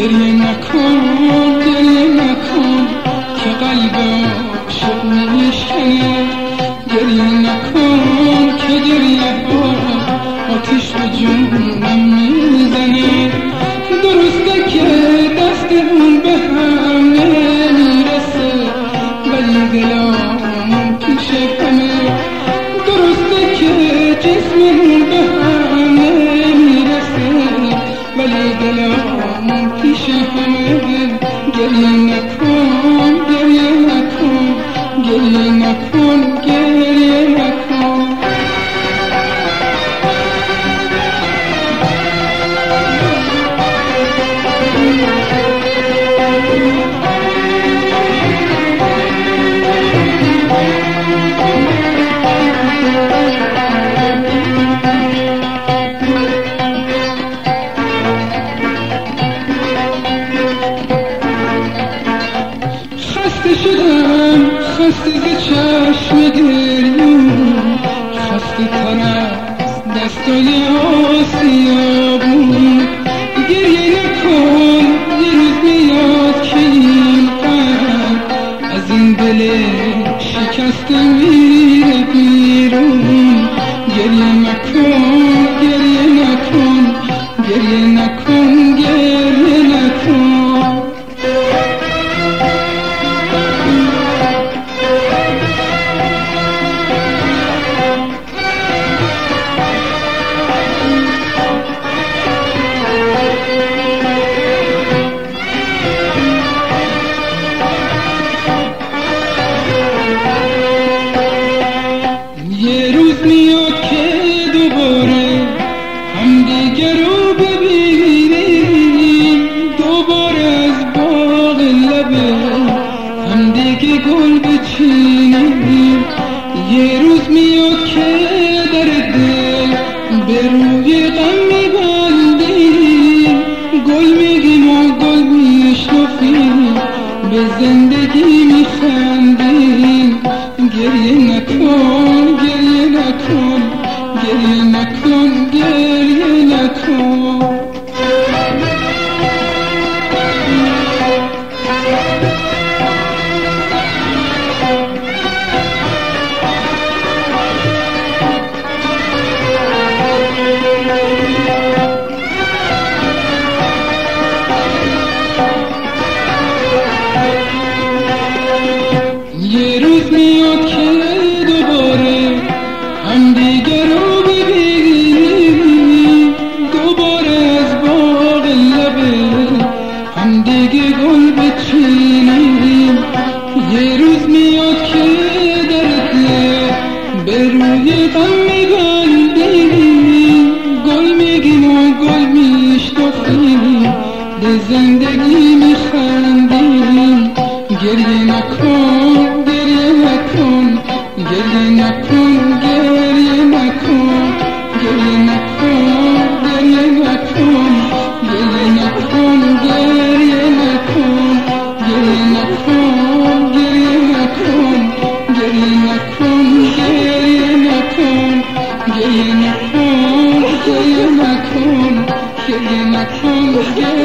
گریه نکن که قلب عاشق میشکنه. گریه نکن که گریه ها آتیش به جونم میزنه. درسته که دست اون به هم نمیرسه ولی دلم پیش همه. درسته که جسم اون به هم نمیرسه ولی دلم پیش همه. گریه نکن گریه نکن گریه نکن گریه نکن. خسته ز چشم گریون، خسته تر از دستای آسیابون. گریه نکن یه روز میاد که این قلب از این دل شکسته میره بیرون. گریه نکن گریه نکن گریه نکن گریه نکن. میاد که دوباره هم دیگه رو ببینیم، دوباره از باغ لبه هم دیگه گل بچینیم. یه روز میاد که در دل به روی غم میبندیم، گل میگیم و گل میشنفیم، به زندگی میخندیم. گریه نکن گریه نکن گریه نکن گریه نکن. یه روز میاد که دوباره هم دیگه رو ببینیم، دوباره از باغ لبه هم دیگه گل بچینیم. یه روز میاد که در دل به روی غم میبندیم، گل میگیم و گل میشنفیم، به زندگی میخندیم. گریه نکن گریه نکن گریه نکن گریه نکن گریه نکن گریه نکن گریه نکن گریه نکن گریه نکن گریه نکن گریه نکن گریه نکن گریه نکن گریه نکن گریه نکن.